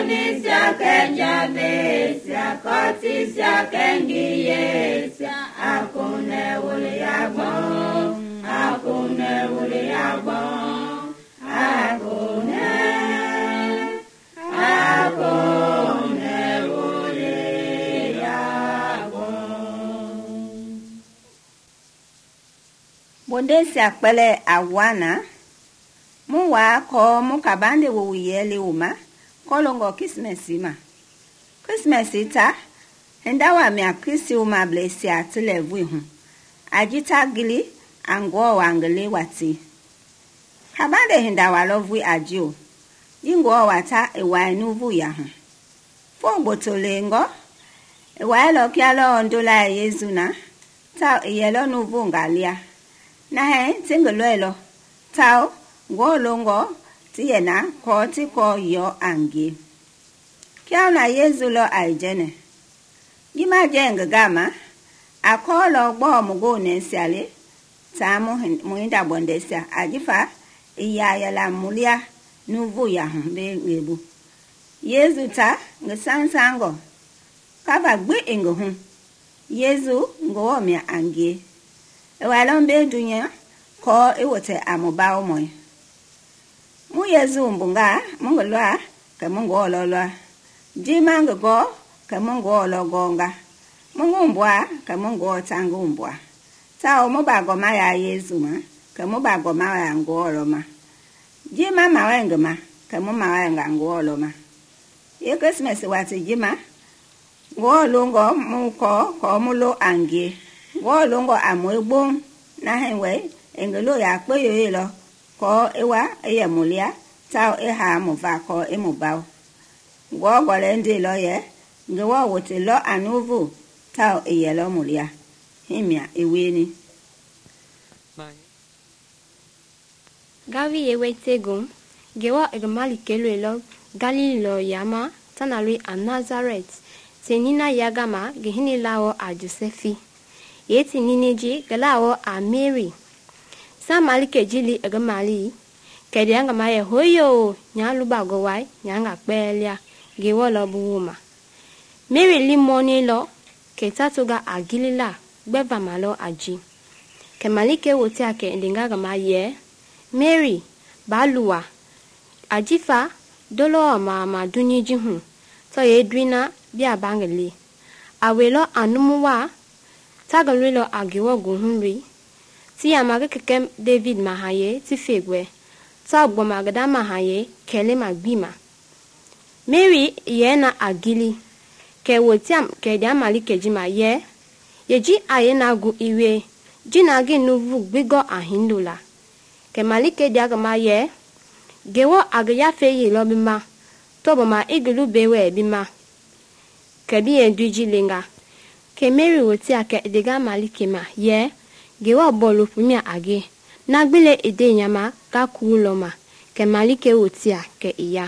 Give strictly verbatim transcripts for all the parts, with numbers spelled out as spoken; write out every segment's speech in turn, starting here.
Konisia kenjabesia, kotisia kengiesia, akune uliabon, akune uliabon, akune, akune uliabon. Bondesia pele awana, muwa ko mukabande wuwiyele uma, kolongo kismesima. Kismesita, hendawa mea kisi uma blesi atile vuihu. Ajita gili, angwo wangele wati. Kabande hendawa lovui ajio. Jingwo wata ewa nuvu yahu. Fongbo tolengo, ewa elo kialo ondola yezuna, tau yelo nuvu ngalia. Na he, tingelo elo, tau, ngo longo, tiyena, ko tiko yo angi. Kia na yezu lo aijene. Gima jenga gama, akolo bo mugo nesiale, tamu muinda bondesia, ajifa, iya yala mulia, nuvu ya humbe ngebu. Yezu ta, ngesansango, kava gwe ingo hum. Yezu ngo mea angi. Ewalombe dunya, ko iwote amubao moy. Mu Yezu mbunga, mungu lwa, ke mungu olo lwa. Jimangu go, ke mungu olo gonga. Mungu mbwa, ke mungu otangu mbwa. Tao mubago maya Yezu ma, ke mubago maya ngu olo ma. Jima mawengu ma, ke mu mawenga ngu olo ma. Ye Christmas wati jima, ngu olo ngo muko, ko mulo angi. Ngu lungo amwebong na henwe engelo ya kwe yoyelo ko ewa eye mulia tao eha muva ko emubao. Ngu gole ndi lo ye ngewa wote lo anuvu tao eye lo mulia. Himya iweni. Gavi yewe tegum gewa egamali kelo lo Galilo yama tanalui a Nazareth tenina yagama gehini lao a Josefi. Yeti niniji galao a Mary. Sa malike jili egamali. Kedi anga maye hoyo nyaluba gowai nyanga kbelia gewolo buwuma. Mary limoni lo ketatuga agilila gbeva malo aji. Ke malike wote ake ndinga gama ye. Mary baluwa. Ajifa dolo ma ma duniji hu. So ye dwina bia bangeli. Awelo anumuwa. Tagalwelo agiwo guhunri. Ti yamaga kekem David mahaye ti fegwe. Ta gbo magada mahaye kele magbima. Mary yena agili. Ke wotiam ke di amali kejima ye. Yeji ayena gu iwe. Jina gi nuvu gbigo ahindula. Ke malike di agama ye. Gewo agaya feye lo bima. Tobo ma igulu bewe bima. Kebi endwiji lenga. Ke Mary woti ake edega malike ma ye gewa bolu fumia age nagbele ede nyama ka kuloma ke malike woti ake iya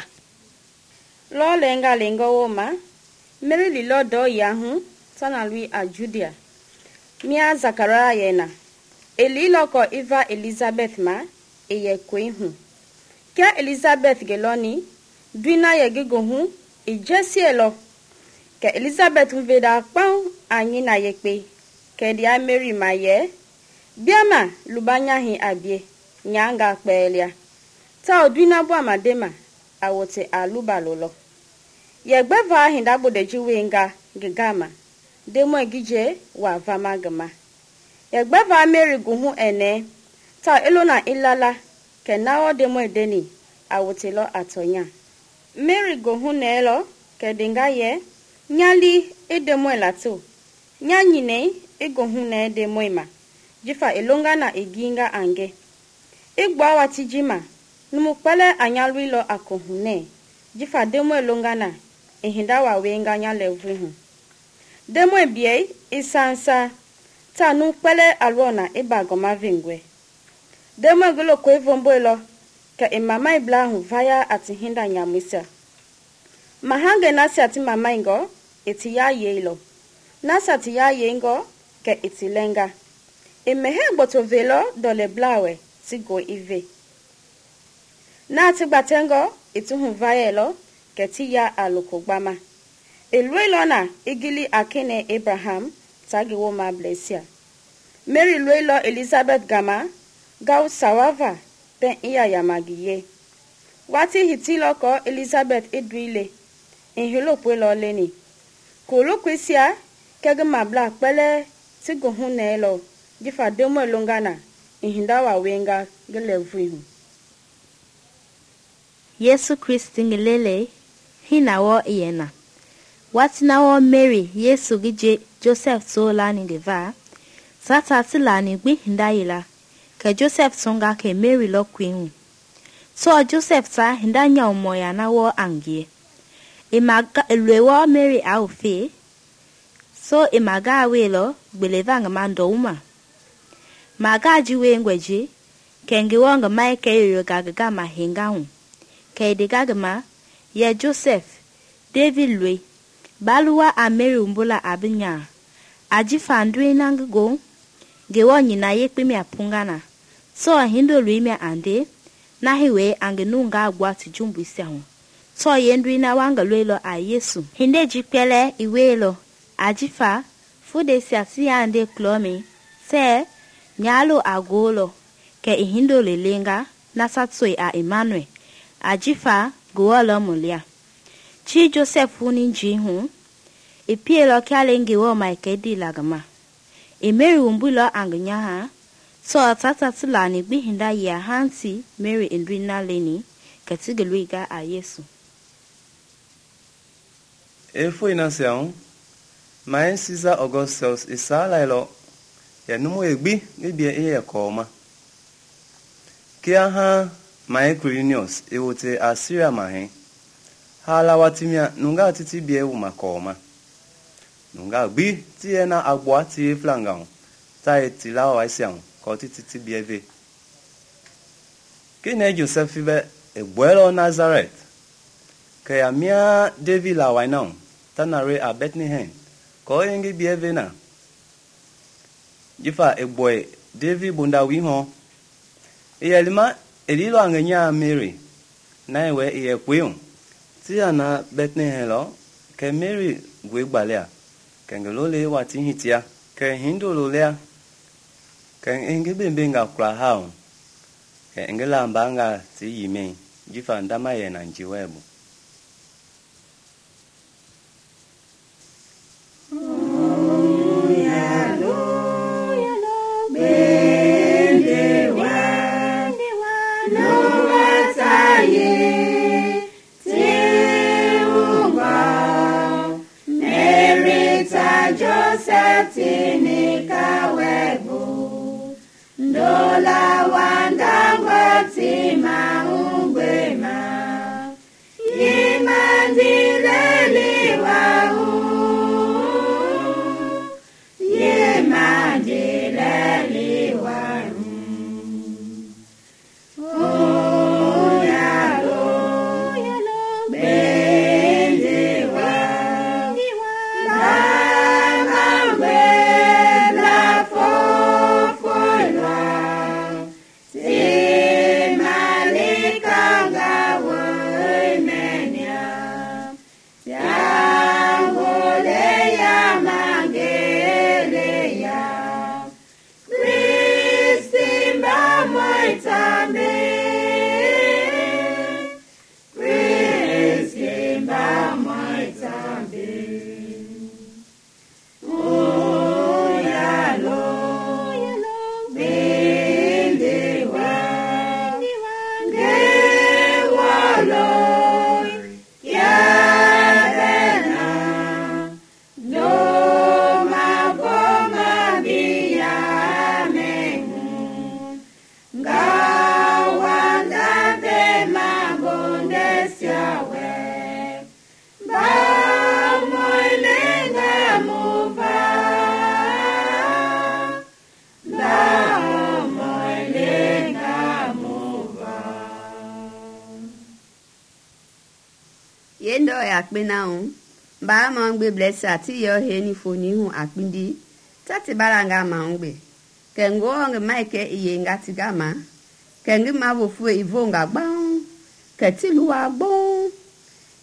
lo lenga lenga woma Mary li lo do yahu sana lui a Judea mia Zakaria yena eli loko Eva Elizabeth ma eye kwehu kia Elizabeth geloni dwina ye gegohu ijesielo ke Elizabeth veda pau anyi na yekpe ke dia Mary maye biama lubanya hi abie nyanga kpelia ta odwina bo amadema awote aluba lolo ye gbeva hinda bodeji wenga gigama demo egije wa vamagama ye gbeva Mary guhu ene ta elona ilala ke nawo demo edeni awote lo atonya Mary guhu nelo ke dinga ye nyali edemo elato nyanyine egohune edemo ima jifa elonga na eginga ange igba watijima numukpele anyalwilo akohune jifa demo elonga na ehinda wa wenga nyalevrihu demo ebie isansa ta numukpele alwona ibagoma vingwe demo egolo kwevomboelo ka imama iblahu vaya atihinda nyamisa mahange nasi ati mama ingo eti ya yelo nasa ti ya yengo ke itilenga emehe gboto velo dole blawe ti go ive na ti gbatengo ituhu vayelo keti ya alukogbama. Eluelona igili akene Abraham tagiwo ma blesia. Mary luelo Elizabeth gama gau sawava pen iya yamagiye. Wati hitilo ko Elizabeth edwile. Inhilo pwelo leni. Kolo kwesia kege mabla pele tigo hunelo. Jifa demo longana. Inhindawa wenga gelevuihu. Yesu Kristi ngilele hinawo iyena. Watinawo Mary Yesu gije Joseph so lani geva. Sata tilani gbi hindayila. Ke Joseph songa ke Mary lo kwinu. So Joseph sa hindanya umoya na wo angie. Imaga elwewo Mary au fe. So imaga awelo gbelevanga mando uma. Maga jiwe ngweji. Kengi wonga mai ke yoyo gagaga mahinga hu. Ke digagama ye Joseph. David Louis. Baluwa a Mary umbula abinya. Ajifa ndwe nangigo. Gewo nyina yekpimi apungana. So hindo luime ande. Nahiwe angenunga agwa tijumbu isi ahụ. So yendwi na wanga luelo a Yesu. Hinde jikpele iwelo. Ajifa. Fude siasi ya ande klomi. Se. Nyalo agolo. Ke ihindo lelenga. Nasatsoi a Emmanuel. Ajifa. Guolo mulia. Chi Joseph uninji hu. Ipielo kiale ngewo maikedi lagama. Mary umbulo anganyaha. So tata tilani bihinda ya hansi Mary indrina leni. Katigeluiga a Yesu. Efo inasiaun. Maen Caesar Augustus isala ilo. Ya numu egbi ngebie eye koma. Kia ha maen Quirinius ewote Assyria mahen. Hala watimia nunga titi bie umakoma. Nunga gbi tiye na agwa tiye flangang. Tae tila wa isiang ko titi ti bieve. Kine Joseph fibe egwelo Nazareth. Kaya mia David la wainang. Tanare a Bethlehem. Ko yengi bieve na. Jifa egboy David bunda wihon. Iyelima elilo angenya Mary. Na ewe iye kweyon. Tia na Bethlehem lo, ke Mary gwe gbalea, ke ngelole wati hitia, ke hindo lolea, ke ngebe mbenga kula hao, ke ngela mbanga ti yime, jifa ndama ye na njiwebu. Tinika webu Ndola wandangwa tima ungwema Yimandileli wahu Yimandileli wahu Oh yalo Bendi wahu Yendo yakbena un ba mangbe blessa ti yo heni foni hu akpindi tati baranga mangbe kengo nge maike iyenga tigama kengi mawo fu ivonga gbon keti luwa gbon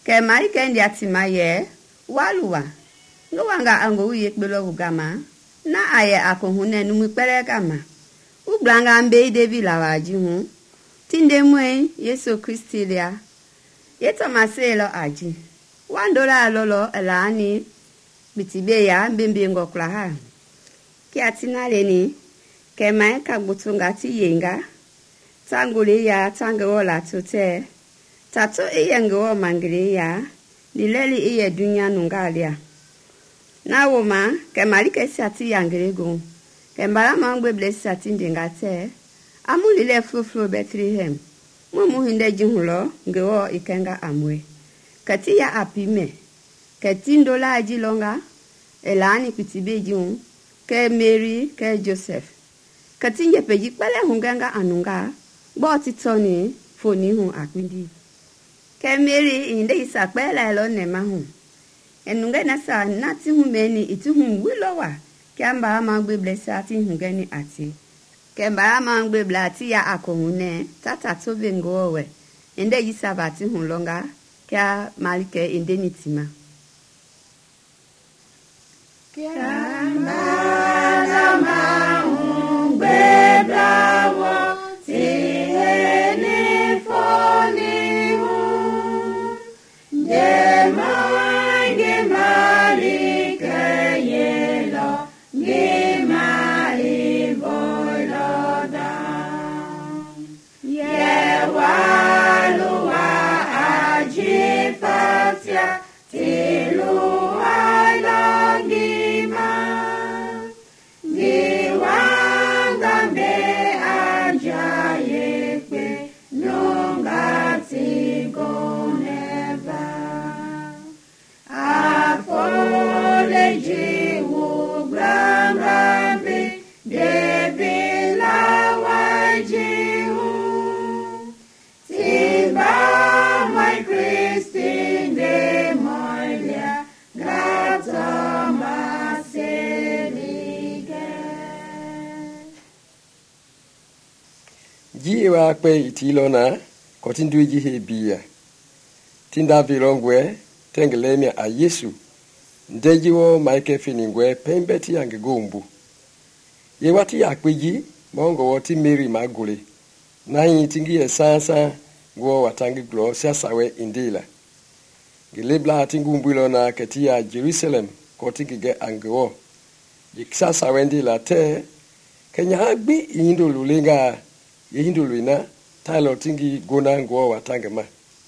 ke mai ke ndia tima ye waluwa ngo wanga ango ye kbelo ugama na aye akohune numu pere kama ublanga mbe devi lawaji hu tinde mwe Yesu Kristi lia yeto maselo aji wandola lolo elani bitibe ya mbimbi ngokla ha ki atina leni ke mai ka butunga ti yenga tangule ya tango la tote tato iyengo mangire ya dileli iye dunya nungalia na woma ke malike sati yangrego ke mbara mangbe blessati ndingate amulile fluflu Bethlehem mumu hinde jihulo ngewo ikenga amwe kati ya apime kati ndola ajilonga elani kutibe jun ke Mary ke Joseph kati nyepeji pele hungenga anunga bo titoni foni hu akpindi ke Mary inde isapele lo ne mahu enunga na sa nati hu meni itihu wilowa kamba mangbe blessati hungeni ati kemba mangbe blati ya akohune tata tobe ngowe inde yisabati hunlonga kya malike inde nitima kamba na mangbe blawo tihene foni hu de mange malike yelo ge mali boloda ye waluwa ajifatia tilu alongima giwanga mbe ajayepe nungati goneva afole jiwu grangambe debila wajiwu timba my Christine de moilia gata maserige jiwa kwe itilona kotindu jihe biya tinda vilongwe tengelemia a Yesu ndejiwo maike finingwe pembeti yange gombu ye wati yakweji mongo woti Mary magule na yitingi sansa go watangi glo sasawe indila gilebla tingumbulo na ketia Jerusalem kotingi ge angwo yiksa wendila te kenya agbi indo lulenga yindo luina talo tingi gona ngo watangema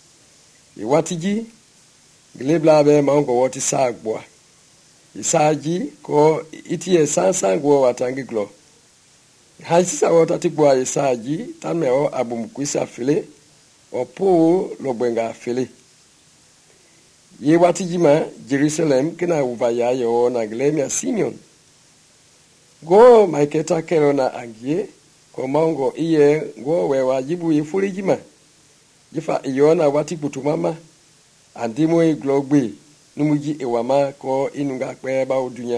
iwatiji gilebla be mongo woti sagwa isaji ko itie sansa ngo watangi glo haisisa wota tibwa isaji tameo abumkwisa file opo logbenga file ye watijima Jerusalem kina ubaya yo na glemia Simeon go maiketa kerona angie ko mongo iye go we wajibu ifulijima jifa iyona wati butumama andimo iglogbe numuji ewama ko inunga kweba odunya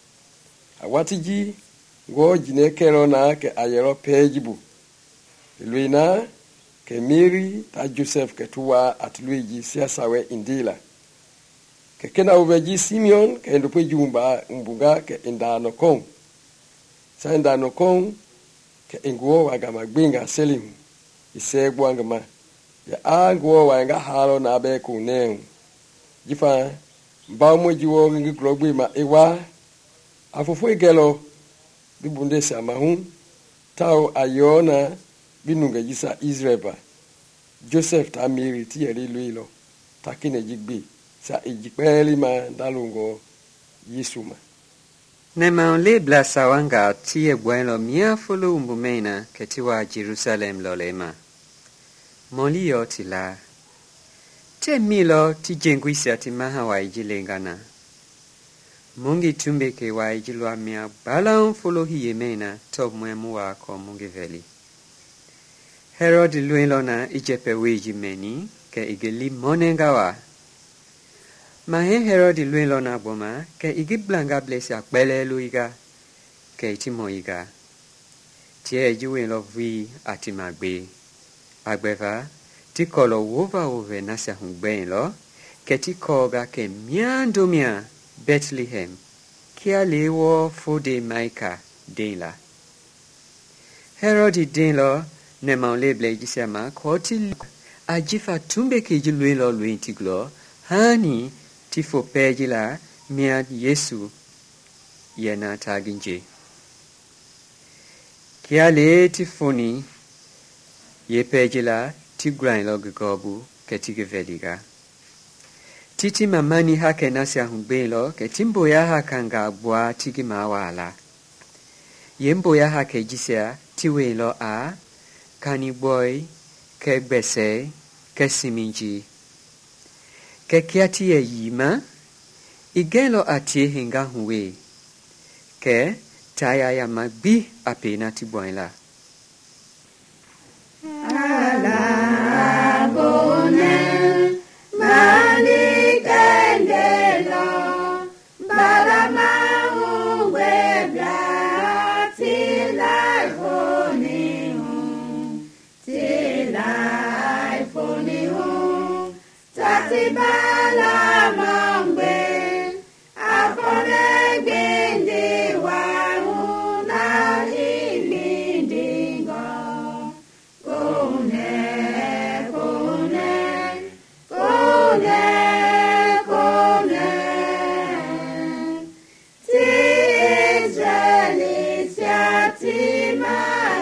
awatiji go jine kerona ke ayero pejibu Luina ke Mary ta Joseph ke tuwa atluiji siasawe indila ke kena ubeji Simeon ke ndope jumba mbunga ke indano kong sa indano kong ke inguo wagama gbinga selim isegwa ngama ya anguo wanga halo na be kunen jifa mbawmo jiwo ngi glogbi ma ewa afofo igelo bibunde samahun tao ayona binunga jisa Israel Joseph ta Mary ti eri luilo takine jigbe sa ejipeli ma dalungo Yesuma Nema le blasa wanga tie bueno mia fulu umbumena ketiwa Jerusalem lolema Molio tila te milo ti jengwisa ti maha wa ijilengana Mungi tumbe ke wa ijilwa mia balan fulu hiyemena top mwemu wa ko mungi veli Herod luelona ijepe weji meni ke igeli monengawa Mahe Herod luelona boma ke igiblanga blesa kbele luiga ke itimoiga tie juwelo vi atimagbe agbeva tikolo wova ove nasa hungben lo keti koga ke miando mia Bethlehem kia lewo fode maika dela Herodi denlo ne maun le ble jisema khoti ajifa tumbe ke jilwe lo lwin tiglo hani tifo pejila mia Yesu yena taginje kia le tifoni ye pejila tigrain lo gobu ketige veliga titi mamani hake nasya humbelo ke timbo ya hakanga bwa tigi mawala yembo ya hake jisya tiwe lo a kani boy ke bese ke siminji ke kiati ye yima igelo atie hinga huwe ke taya ya magbi apena tibwaila ala bone mani kendelo balama uwe bla tila foni hu tila foni hu tati balama ngbe afone gbindi wa hu na igbindi ngo kone kone kone kone ti Israeli siatima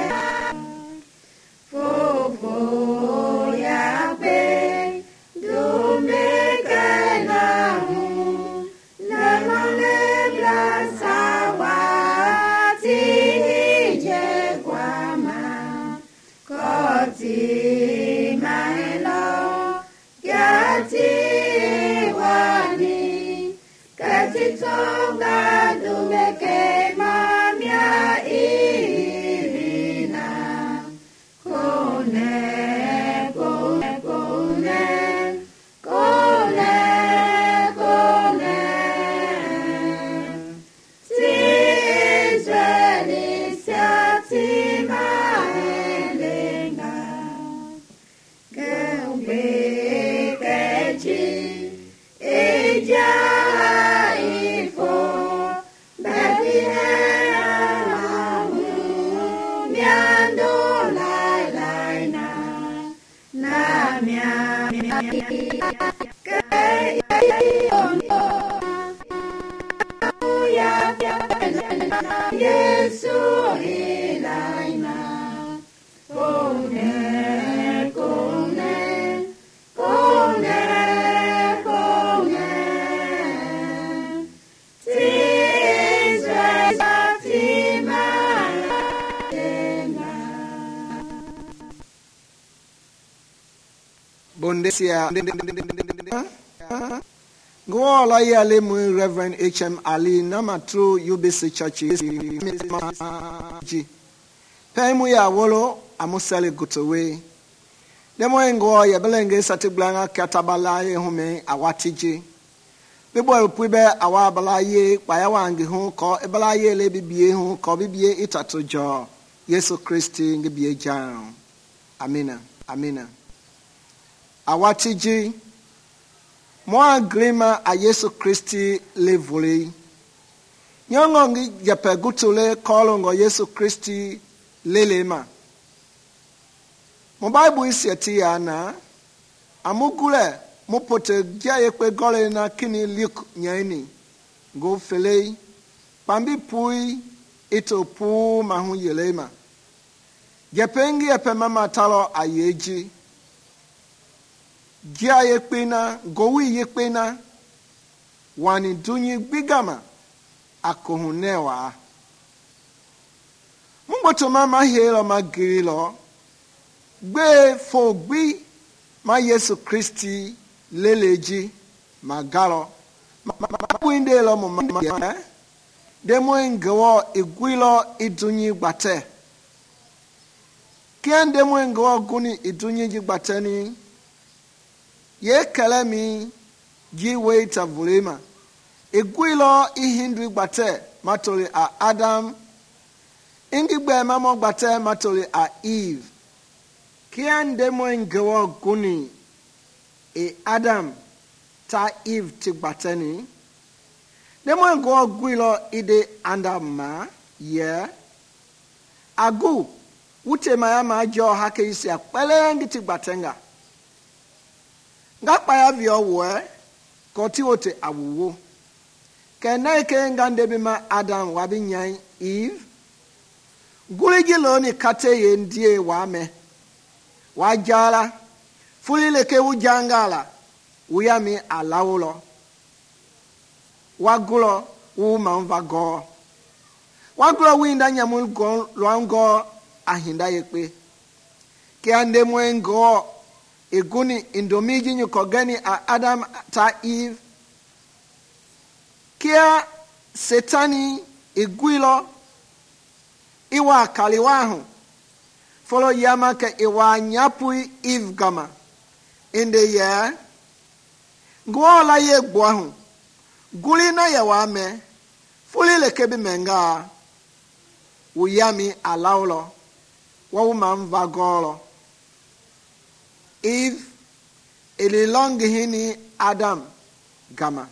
fofo ya pe dume kana hu na mane blasa wa ti je kwama koti maelo yati wani kati tonga dumeke mamia irina kone kone kone kone kone ti Israeli siatima elenga Gembe keji eja ifo Bethlehem miando lai lai na na mia ke ono ya Yesu ilai na kone kone kone kone ti Israel fatima Bondesia Go la yale mu Reverend H M Ali nama through U B C churches ji Paimu ya wolo amusale gutowe Demo ngo ya belenge satiblanga katabala ye hume awatiji Bibo puibe awabala ye kwaya wangi hu ko ebala ye le bibie hu ko bibie itatojo Yesu Kristi ngibie jan Amina amina Awatiji Moa grima a Yesu Kristi levole. Nyongo ngi jepe gutule kolongo Yesu Kristi lelema. Mo Bible isi eti ya na amugule mo pote gya yekwe gole na kini lik nyaini. Go felei pambi pui ito pu mahu yelema. Jepengi epe mama talo ayeji. Gia yekpena, gowi yekpena, wani dunyi bigama, akohunewa. Mumboto mama helo magirilo, gbe fogbi, ma Yesu Kristi leleji, magalo. Mawinde lo mama, demo engewo igwilo idunyi bate. Kien demo engewo guni idunyi jigbate ni, Ye kalami ji waita vulema. Egwilo ihindwi gbate matoli a Adam. Ingigbe mamo gbate matoli a Eve. Kian demo ngewo guni e Adam ta Eve ti gbateni. Demo go guilo ide andama ye. Agu wute mayama jo hake isi akpele ngiti gbatenga. Nga paya vio we koti wote awuwo. Kena ike ngande bima Adam wabi nyai Eve. Guligi loni kate ye ndie wame. Wajala. Fulile ke ujangala. Uyami alawulo. Wagulo umanva go. Wagulo winda nyamul go luango ahinda yekpe. Ke ande mwengo eguni indomiji nyukogeni a Adam ta Eve. Kia setani iguilo iwa kaliwahu. Follow yama ke iwa nyapui Eve gama. Inde ye ngwa la ye gwahu. Guli na ya wame. Fuli lekebi menga. Uyami alaulo. Wawuma mvagolo. Eve ililongi hini Adam gama.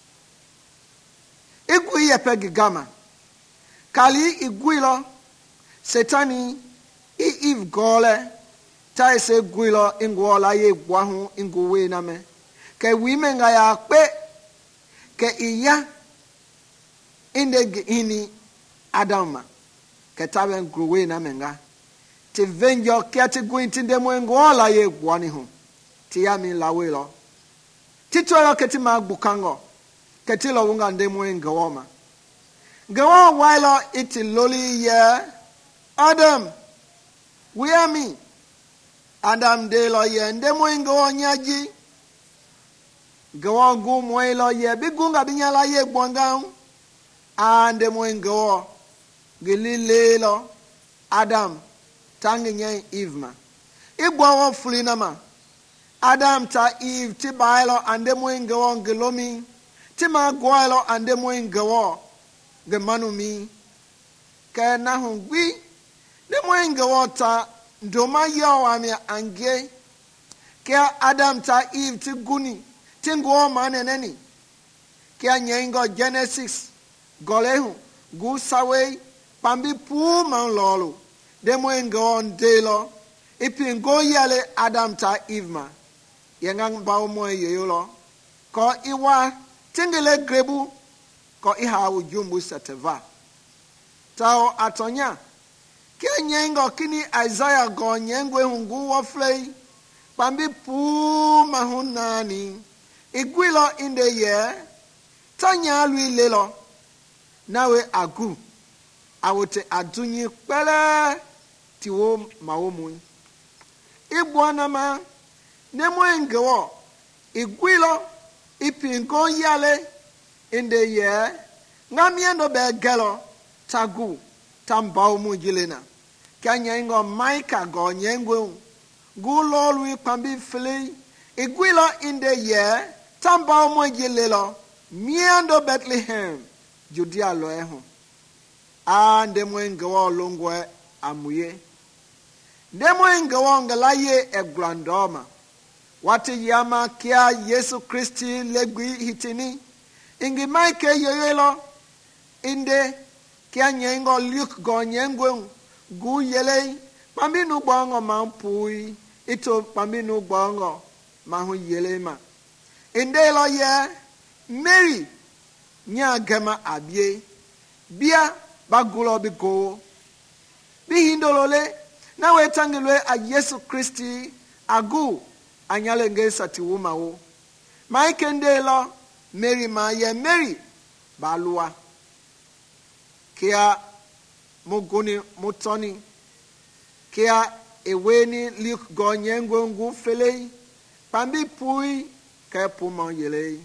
Igu yepegi gama. Kali iguilo setani i Eve gole. Taise guilo ingwola ye gwahu inguwe name. Ke wimenga ya kpe. Ke iya inde hini Adama. Ke tabe nguwe name nga. Ti venjo kia ti guintinde mwengola ye gwani hu. Ti yami lawe lo. Ti tuelo ke ti magbukango. Ke ti lo wunga nde mwengawoma. Gawa wailo iti loli ye. Adam. Where me? Adam de lo ye. Nde mwengawo nyaji. Gawa gu mwelo ye. Bigunga binyala ye gwanga. Ande mwengawo. Gilile lo. Adam. Tangi nye Eve ma. Igwa wa fulina ma. Adam ta Eve ti bailo ande mwengawo ngelomi. Ti ma gwailo ande mwengawo. Gemanu mi. Ke na hungwi. De mwengawo ta ndoma yawa mi ange. Ke Adam ta Eve ti guni. Ti ngwo maneneni. Ke nyengo Genesis. Golehu. Gu sawe. Pambi pu man lolo. De mwengawo ndelo. Ipi ngo yale Adam ta Eve ma. Yengang bao mwe yoyolo. Ko iwa. Tingele grebu. Ko iha ujumbu seteva. Tao atonya. Ke nyengo kini Isaiah go nyengwe hungu waflei. Pambi pu mahunani. Igwilo inde ye. Tanya lui lelo. Nawe agu. Awote adunyi pele. Tiwo maomui. Ibwana ma. Nemwe ngewo. Igwilo. Ipingo yale. Inde ye. Ngamiendo be gelo. Tagu. Tambao mujilena. Kanya ingo maika go nyengwe. Gu lolwi pambi fili. Igwilo inde ye. Tambao mujilelo. Miendo Bethlehem. Judea loehu. Ande mwengewo longwe amuye. De mwengewo ngalaye e grandoma. Wati yama kia Yesu Kristi legwi hitini. Ingi maike yoyelo. Inde kia nyengo Luke go nyengwe. Gu yele. Pambinu bongo mampui. Ito pambinu bongo. Mahu yele ma. Inde lo ye. Mary. Nya gema abye. Bia bagulo bigo. Bi hindolole. Na wetangilwe a Yesu Kristi. Agu. Anyale nge sati wuma wo. Maike ndelo. Mary ma ye Mary. Balua. Kia muguni mutoni. Kia eweni Luke go nyengwe ngu felei. Pambi pui. Ke puma yelei.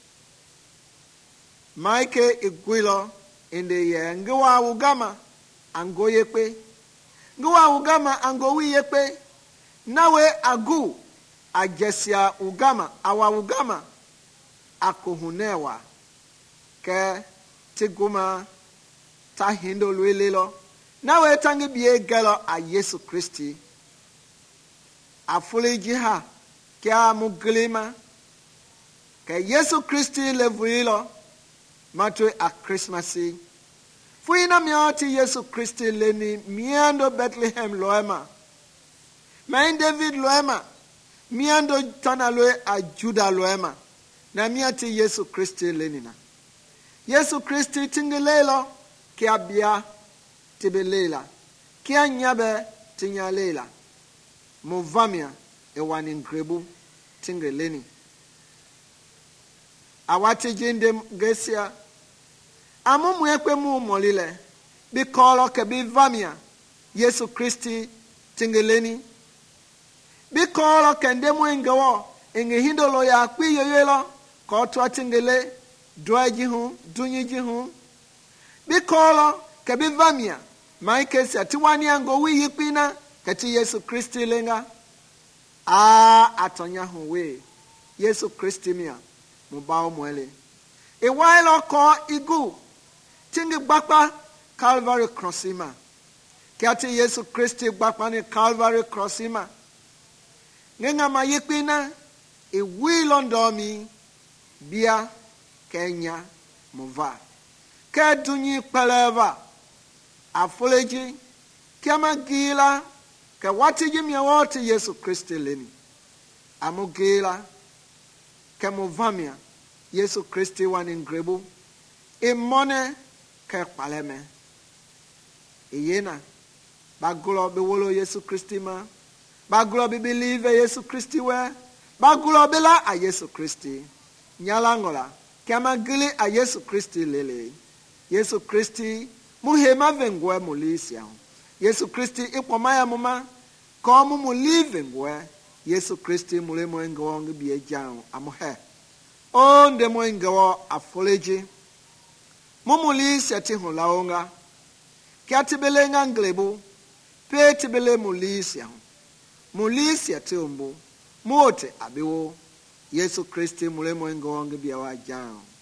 Maike igwilo inde ye ngwa ugama ango yekpe. Ngwa ugama ango wi yekpe. Nawe agu ajesia ugama awa ugama akohunewa ke tiguma ta hindo lwelelo. Nawe tangi biye gelo a Yesu Kristi. Afule jiha kia muglima ke Yesu Kristi le vuilo matwe a Christmasi fuina miati Yesu Kristi leni miando Bethlehem loema main David loema miando tana loe a Juda loema na miati Yesu Kristi leni na Yesu Kristi tingelela kia bia tibelela kia nyabe tinyalela muvamia ewani ngrebu tingeleni awati jinde gesia amumu ekwe mu molile bikolo ke bivamia Yesu Kristi tingeleni bikolo kende mu ngawo enge hindolo ya kwiyoyelo ko to tingele doaji hu dunyi hu bikolo ke bivamia maike sia tiwani ango wi yipina kati Yesu Kristi lenga a atonya hu we Yesu Kristi mia mubao mwele e wailo ko igu tingi gbapa Calvary crossima kati Yesu Kristi gbapa ni Calvary crossima ngenga mayipina e wilo ndomi bia Kenya muva ke dunyi peleva afoleji kama gila ke watiji miawote Yesu Kristi leni amugila ke muvamia Yesu Kristi wani ngrebu imone ke paleme iyena bagulo be wolo Yesu Kristi ma bagulo be believe Yesu Kristi we bagulo be la a Yesu Kristi nyalangola kama gili a Yesu Kristi lele Yesu Kristi muhema vengwe mulisia Yesu Kristi ikwamaya muma komu mu living we Yesu Kristi mulemo ngo ngi biye jang amuhe on de mo ngo afoleji mumuli seti hulaonga kyatibele nganglebu petibele mulisia mulisia tumbu mote abiwo Yesu Kristi mulemo ngo ngi biye wa jang